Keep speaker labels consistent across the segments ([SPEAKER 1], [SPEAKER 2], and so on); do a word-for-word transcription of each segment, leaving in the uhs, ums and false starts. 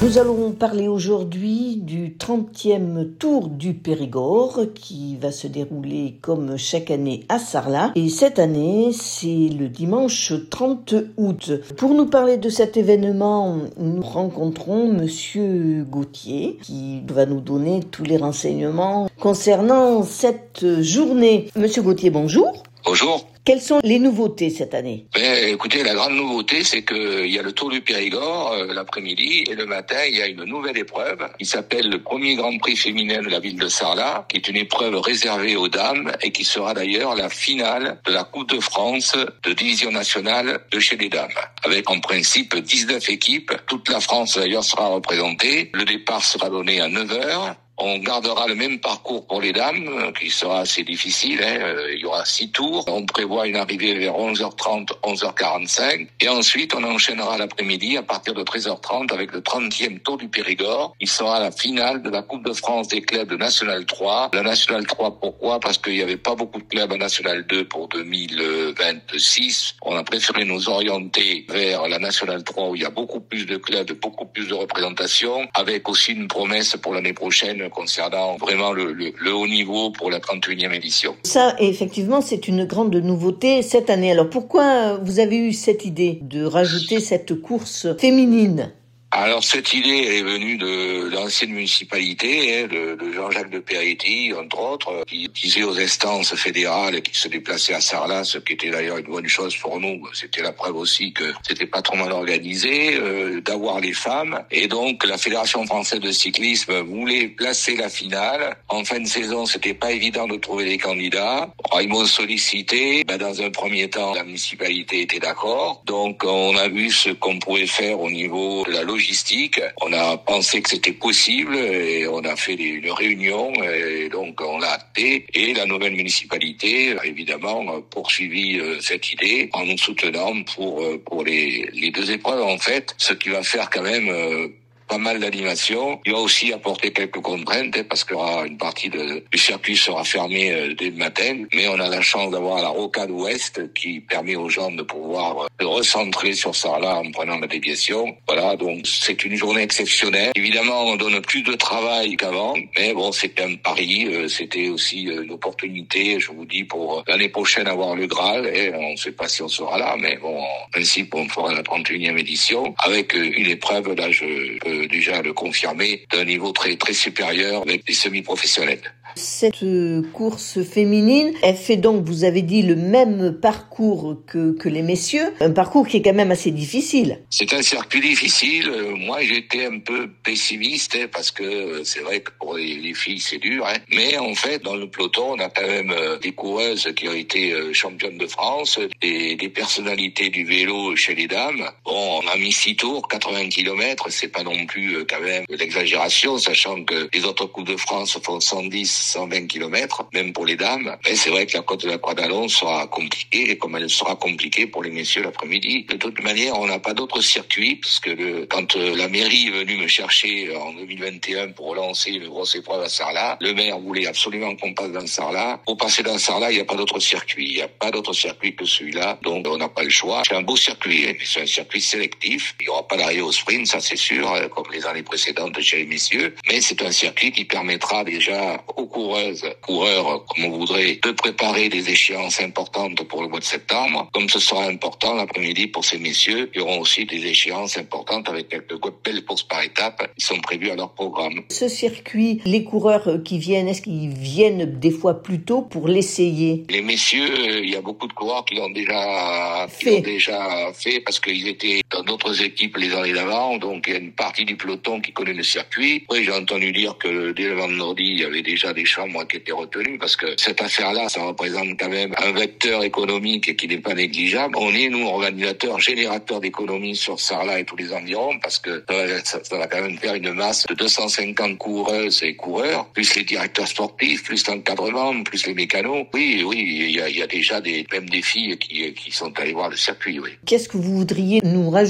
[SPEAKER 1] Nous allons parler aujourd'hui du trentième Tour du Périgord qui va se dérouler comme chaque année à Sarlat. Et cette année, c'est le dimanche trente août. Pour nous parler de cet événement, nous rencontrons Monsieur Gauthier qui va nous donner tous les renseignements concernant cette journée. Monsieur Gauthier, bonjour.
[SPEAKER 2] Bonjour.
[SPEAKER 1] Quelles sont les nouveautés cette année?
[SPEAKER 2] Ben, écoutez, la grande nouveauté, c'est qu'il y a le Tour du Périgord euh, l'après-midi et le matin, il y a une nouvelle épreuve qui s'appelle le premier Grand Prix féminin de la ville de Sarlat, qui est une épreuve réservée aux dames et qui sera d'ailleurs la finale de la Coupe de France de division nationale de chez les dames. Avec en principe dix-neuf équipes, toute la France d'ailleurs sera représentée. Le départ sera donné à neuf heures. On gardera le même parcours pour les dames, qui sera assez difficile. Hein. Il y aura six tours. On prévoit une arrivée vers onze heures trente, onze heures quarante-cinq. Et ensuite, on enchaînera l'après-midi à partir de treize heures trente avec le trentième Tour du Périgord. Il sera la finale de la Coupe de France des clubs de National trois. La National trois, pourquoi? Parce qu'il n'y avait pas beaucoup de clubs à National deux pour deux mille vingt-six. On a préféré nous orienter vers la National trois où il y a beaucoup plus de clubs, beaucoup plus de représentation, avec aussi une promesse pour l'année prochaine concernant vraiment le, le, le haut niveau pour la trente et unième édition.
[SPEAKER 1] Ça, effectivement, c'est une grande nouveauté cette année. Alors pourquoi vous avez eu cette idée de rajouter cette course féminine ?
[SPEAKER 2] Alors cette idée elle est venue de l'ancienne municipalité, hein, de, de Jean-Jacques de Peretti, entre autres, qui disait aux instances fédérales qui se déplaçaient à Sarlat, ce qui était d'ailleurs une bonne chose pour nous. C'était la preuve aussi que c'était pas trop mal organisé, euh, d'avoir les femmes. Et donc la Fédération française de cyclisme voulait placer la finale. En fin de saison, c'était pas évident de trouver des candidats. Alors, ils m'ont sollicité. Ben, dans un premier temps, la municipalité était d'accord. Donc on a vu ce qu'on pouvait faire au niveau de la logistique. Logistique. On a pensé que c'était possible et on a fait une réunion et donc on l'a acté et la nouvelle municipalité a évidemment poursuivi cette idée en nous soutenant pour pour les les deux épreuves en fait, ce qui va faire quand même pas mal d'animation. Il va aussi apporter quelques contraintes parce que une partie de, du circuit sera fermée euh, dès le matin, mais on a la chance d'avoir la rocade ouest qui permet aux gens de pouvoir se recentrer sur Sarlat en prenant la déviation. Voilà, donc c'est une journée exceptionnelle. Évidemment, on donne plus de travail qu'avant, mais bon, c'était un pari, euh, c'était aussi euh, une opportunité, je vous dis, pour euh, l'année prochaine avoir le Graal, et on ne sait pas si on sera là, mais bon, en principe, on fera la trente et unième édition avec euh, une épreuve, là, je peux déjà le confirmer, d'un niveau très très supérieur avec des semi-professionnels.
[SPEAKER 1] Cette course féminine, elle fait donc, vous avez dit, le même parcours que, que les messieurs, un parcours qui est quand même assez difficile.
[SPEAKER 2] C'est un circuit difficile. Moi, j'étais un peu pessimiste hein, parce que c'est vrai que pour les, les filles, c'est dur. Hein. Mais en fait, dans le peloton, on a quand même des coureuses qui ont été championnes de France, des, des personnalités du vélo chez les dames. Bon, on a mis six tours, quatre-vingts kilomètres, c'est pas non plus quand même de l'exagération, sachant que les autres Coupes de France font cent dix, cent vingt kilomètres, même pour les dames. Mais c'est vrai que la côte de la Croix d'Alon sera compliquée, comme elle sera compliquée pour les messieurs l'après-midi. De toute manière, on n'a pas d'autre circuit, parce que le, quand euh, la mairie est venue me chercher en deux mille vingt et un pour relancer une grosse épreuve à Sarlat, le maire voulait absolument qu'on passe dans Sarlat. Pour passer dans Sarlat, il n'y a pas d'autre circuit. Il n'y a pas d'autre circuit que celui-là, donc on n'a pas le choix. C'est un beau circuit, hein, mais c'est un circuit sélectif. Il n'y aura pas d'arrivée au sprint, ça c'est sûr, hein, comme les années précédentes chez les messieurs, mais c'est un circuit qui permettra déjà aux coureuses, coureurs, comme on voudrait, de préparer des échéances importantes pour le mois de septembre, comme ce sera important l'après-midi pour ces messieurs, qui auront aussi des échéances importantes avec quelques belles courses par étapes qui sont prévues à leur programme.
[SPEAKER 1] Ce circuit, les coureurs qui viennent, est-ce qu'ils viennent des fois plus tôt pour l'essayer?
[SPEAKER 2] Les messieurs, il y a beaucoup de coureurs qui l'ont déjà fait, qui l'ont déjà fait parce qu'ils étaient dans d'autres équipes les années d'avant, donc il y a une partie du peloton qui connaît le circuit. Oui, j'ai entendu dire que dès le vendredi, il y avait déjà des chambres qui étaient retenues parce que cette affaire-là, ça représente quand même un vecteur économique qui n'est pas négligeable. On est, nous, organisateurs, générateurs d'économie sur Sarlat et tous les environs parce que ça, ça va quand même faire une masse de deux cent cinquante coureuses et coureurs, plus les directeurs sportifs, plus l'encadrement, plus les mécanos. Oui, oui, il y a, il y a déjà des, même des filles qui, qui sont allées voir le circuit, oui.
[SPEAKER 1] Qu'est-ce que vous voudriez nous rajouter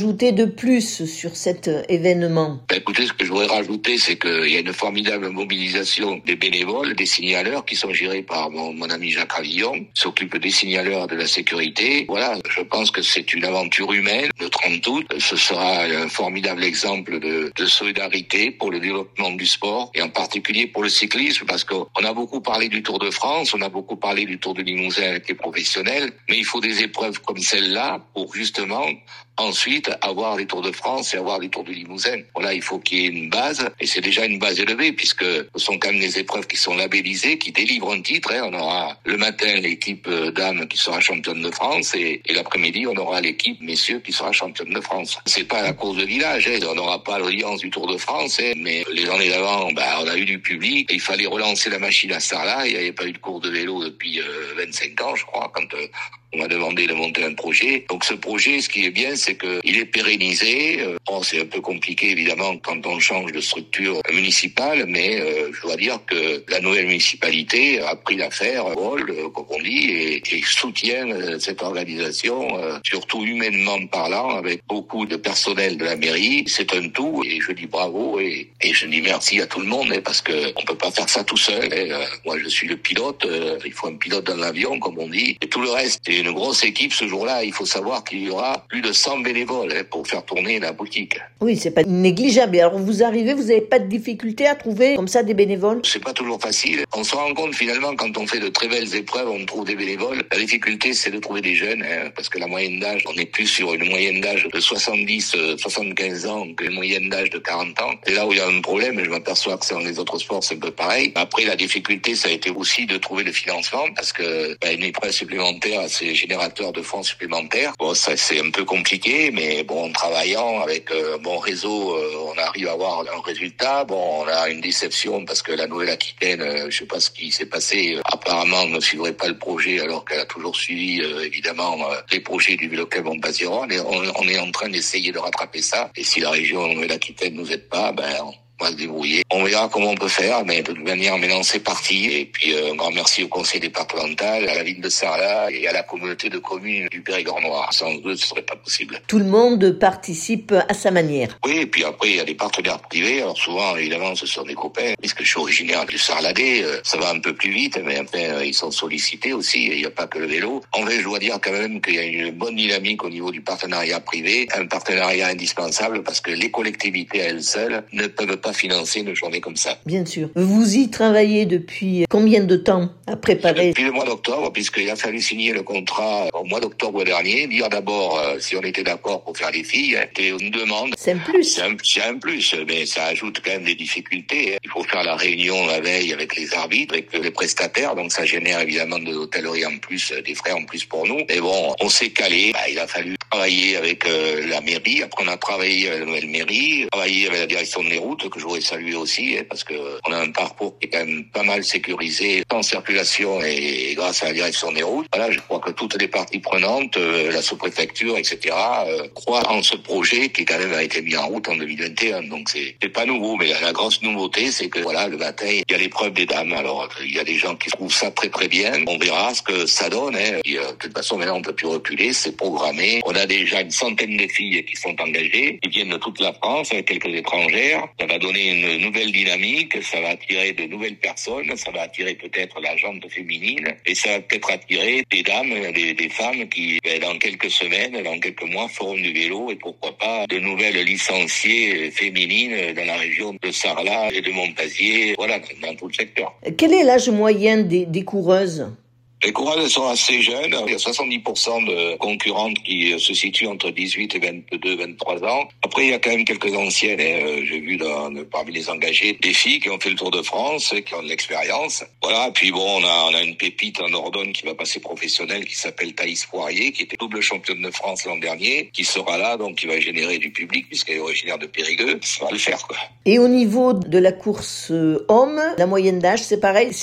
[SPEAKER 1] rajouter de plus sur cet événement?
[SPEAKER 2] Ben écoutez, ce que je voudrais rajouter, c'est qu'il y a une formidable mobilisation des bénévoles, des signaleurs qui sont gérés par mon, mon ami Jacques Ravillon, qui s'occupe des signaleurs de la sécurité. Voilà, je pense que c'est une aventure humaine. Le trente août, ce sera un formidable exemple de, de solidarité pour le développement du sport et en particulier pour le cyclisme, parce qu'on a beaucoup parlé du Tour de France, on a beaucoup parlé du Tour de Limousin avec les professionnels, mais il faut des épreuves comme celle-là pour justement ensuite avoir les Tours de France et avoir les Tours du Limousin. Voilà, il faut qu'il y ait une base, et c'est déjà une base élevée, puisque ce sont quand même des épreuves qui sont labellisées, qui délivrent un titre. Hein. On aura le matin l'équipe dames qui sera championne de France, et, et l'après-midi on aura l'équipe messieurs qui sera championne de France. C'est pas la course de village, hein. On n'aura pas l'audience du Tour de France, hein. Mais les années d'avant, bah, on a eu du public, et il fallait relancer la machine à Sarlat. Il n'y avait pas eu de course de vélo depuis euh, vingt-cinq ans, je crois, quand euh, on m'a demandé de monter un projet. Donc ce projet, ce qui est bien, c'est qu'il est pérennisé. Bon, c'est un peu compliqué, évidemment, quand on change de structure municipale, mais euh, je dois dire que la nouvelle municipalité a pris l'affaire, rôle, comme on dit, et, et soutient euh, cette organisation, euh, surtout humainement parlant, avec beaucoup de personnel de la mairie. C'est un tout, et je dis bravo, et, et je dis merci à tout le monde, hein, parce que on peut pas faire ça tout seul. Hein. Moi, je suis le pilote, euh, il faut un pilote dans l'avion, comme on dit, et tout le reste, c'est une grosse équipe ce jour-là. Il faut savoir qu'il y aura plus de cent bénévoles hein, pour faire tourner la boutique.
[SPEAKER 1] Oui, c'est pas négligeable. Alors vous arrivez, vous n'avez pas de difficulté à trouver comme ça des bénévoles?
[SPEAKER 2] C'est pas toujours facile. On se rend compte finalement quand on fait de très belles épreuves, on trouve des bénévoles. La difficulté, c'est de trouver des jeunes, hein, parce que la moyenne d'âge, on est plus sur une moyenne d'âge de soixante-dix, soixante-quinze ans qu'une moyenne d'âge de quarante ans. C'est là où il y a un problème. Je m'aperçois que c'est dans les autres sports, c'est un peu pareil. Après, la difficulté, ça a été aussi de trouver le financement, parce que bah, une épreuve supplémentaire, c'est générateur de fonds supplémentaires. Bon, ça c'est un peu compliqué, mais bon, en travaillant avec un bon réseau, on arrive à avoir un résultat. Bon, on a une déception parce que la Nouvelle-Aquitaine, je sais pas ce qui s'est passé, apparemment ne suivrait pas le projet alors qu'elle a toujours suivi évidemment les projets du Vélo Club Montpaziron. Et on, on est en train d'essayer de rattraper ça. Et si la région Nouvelle-Aquitaine nous aide pas, ben on on va se débrouiller. On verra comment on peut faire, mais de toute manière, maintenant, c'est parti. Et puis, euh, un grand merci au conseil départemental, à la ville de Sarlat et à la communauté de communes du Périgord noir. Sans eux, ce serait pas possible.
[SPEAKER 1] Tout le monde participe à sa manière.
[SPEAKER 2] Oui, et puis après, il y a des partenaires privés. Alors souvent, évidemment, ce sont des copains. Puisque je suis originaire du Sarladais, euh, ça va un peu plus vite, mais enfin, euh, ils sont sollicités aussi. Il n'y a pas que le vélo. En fait, je dois dire quand même qu'il y a une bonne dynamique au niveau du partenariat privé. Un partenariat indispensable parce que les collectivités à elles seules ne peuvent pas financer une journée comme ça.
[SPEAKER 1] Bien sûr. Vous y travaillez depuis combien de temps à préparer?
[SPEAKER 2] Depuis le mois d'octobre, puisqu'il a fallu signer le contrat au mois d'octobre dernier. Dire d'abord euh, si on était d'accord pour faire les filles, c'était une demande.
[SPEAKER 1] C'est un plus.
[SPEAKER 2] C'est un, c'est un plus, mais ça ajoute quand même des difficultés. Il faut faire la réunion la veille avec les arbitres, avec les prestataires, donc ça génère évidemment de l'hôtellerie en plus, des frais en plus pour nous. Mais bon, on s'est calé. Bah, il a fallu travailler avec euh, la mairie. Après, on a travaillé avec la nouvelle mairie, travaillé avec la direction des routes, que je voudrais saluer aussi, hein, parce que on a un parcours qui est quand même pas mal sécurisé en circulation et grâce à la direction des routes. Voilà, je crois que toutes les parties prenantes, euh, la sous-préfecture, et cetera, euh, croient en ce projet qui quand même a été mis en route en deux mille vingt et un. Donc c'est, c'est pas nouveau, mais la, la grosse nouveauté, c'est que voilà, le matin, il y a l'épreuve des dames. Alors il y a des gens qui trouvent ça très très bien. On verra ce que ça donne. Hein. Et, euh, de toute façon, maintenant on peut plus reculer. C'est programmé. On a déjà une centaine de filles qui sont engagées. Ils viennent de toute la France, avec quelques étrangères. Ça va donner une nouvelle dynamique, ça va attirer de nouvelles personnes, ça va attirer peut-être la jante féminine et ça va peut-être attirer des dames, des, des femmes qui, dans quelques semaines, dans quelques mois, feront du vélo et pourquoi pas de nouvelles licenciées féminines dans la région de Sarlat et de Montpazier, voilà, dans tout le secteur.
[SPEAKER 1] Quel est l'âge moyen des, des coureuses ?
[SPEAKER 2] Les coureuses sont assez jeunes. Il y a soixante-dix pour cent de concurrentes qui se situent entre dix-huit et vingt-deux, vingt-trois ans. Après, il y a quand même quelques anciennes. Hein. J'ai vu dans, parmi les engagés des filles qui ont fait le Tour de France, qui ont de l'expérience. Voilà. Et puis bon, on a, on a une pépite en Dordogne qui va passer professionnelle, qui s'appelle Thaïs Poirier, qui était double championne de France l'an dernier, qui sera là, donc qui va générer du public puisqu'elle est originaire de Périgueux. Ça va le faire, quoi.
[SPEAKER 1] Et au niveau de la course euh, homme, la moyenne d'âge, c'est pareil, c'est jeune ?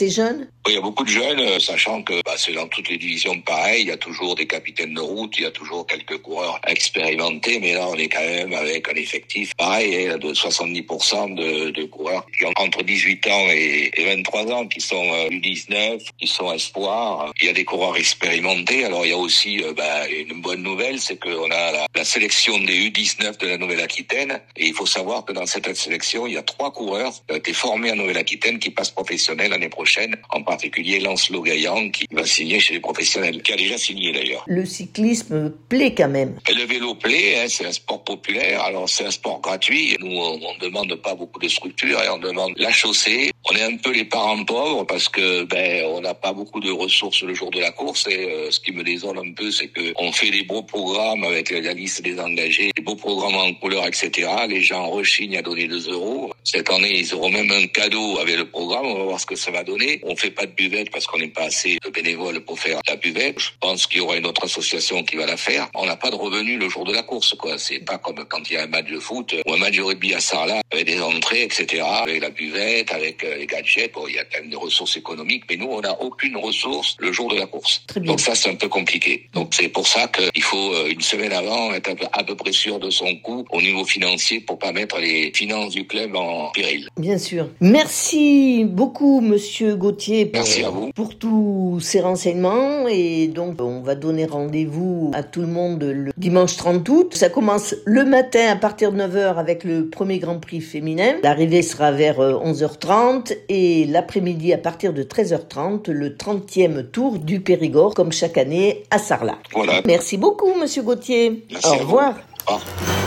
[SPEAKER 2] Il y a beaucoup de jeunes, sachant que bah, c'est dans toutes les divisions pareil. Il y a toujours des capitaines de route, il y a toujours quelques coureurs expérimentés, mais là on est quand même avec un effectif pareil, de soixante-dix pour cent de, de coureurs qui ont entre dix-huit ans et, et vingt-trois ans, qui sont euh, U dix-neuf, qui sont espoirs. Il y a des coureurs expérimentés. Alors il y a aussi euh, bah, une bonne nouvelle, c'est qu'on a la, la sélection des U dix-neuf de la Nouvelle-Aquitaine, et il faut savoir que dans cette sélection, il y a trois coureurs qui ont été formés en Nouvelle-Aquitaine qui passent professionnels l'année prochaine, en particulier Lancelot Gaillan qui va signer chez les professionnels, qui a déjà signé d'ailleurs.
[SPEAKER 1] Le cyclisme plaît quand même.
[SPEAKER 2] Et le vélo plaît, hein, c'est un sport populaire, alors c'est un sport gratuit. Nous, on ne demande pas beaucoup de structures, et on demande la chaussée. On est un peu les parents pauvres parce que ben on n'a pas beaucoup de ressources le jour de la course, et euh, ce qui me désole un peu, c'est que on fait des beaux programmes avec la liste des engagés, des beaux programmes en couleur, et cetera. Les gens rechignent à donner deux euros. Cette année, ils auront même un cadeau avec le programme. On va voir ce que ça va donner. On fait pas de buvette parce qu'on n'est pas assez de bénévoles pour faire la buvette. Je pense qu'il y aura une autre association qui va la faire. On n'a pas de revenus le jour de la course, quoi. C'est pas comme quand il y a un match de foot ou un match de rugby à Sarlat avec des entrées, et cetera. Avec la buvette, avec les gadgets. Bon, il y a quand même des ressources économiques, mais nous, on n'a aucune ressource le jour de la course.
[SPEAKER 1] Très bien.
[SPEAKER 2] Donc ça, c'est un peu compliqué. Donc c'est pour ça qu'il faut une semaine avant être à peu près sûr de son coût au niveau financier pour pas mettre les finances du club en péril.
[SPEAKER 1] Bien sûr. Merci beaucoup, Monsieur Gauthier.
[SPEAKER 2] Merci à vous.
[SPEAKER 1] Pour tous ces renseignements. Et donc, on va donner rendez-vous à tout le monde le dimanche trente août. Ça commence le matin à partir de neuf heures avec le premier Grand Prix féminin. L'arrivée sera vers onze heures trente et l'après-midi à partir de treize heures trente, le trentième tour du Périgord, comme chaque année à Sarlat.
[SPEAKER 2] Voilà.
[SPEAKER 1] Merci beaucoup, Monsieur Gauthier.
[SPEAKER 2] Merci
[SPEAKER 1] Au
[SPEAKER 2] à
[SPEAKER 1] revoir.
[SPEAKER 2] Vous. Au revoir.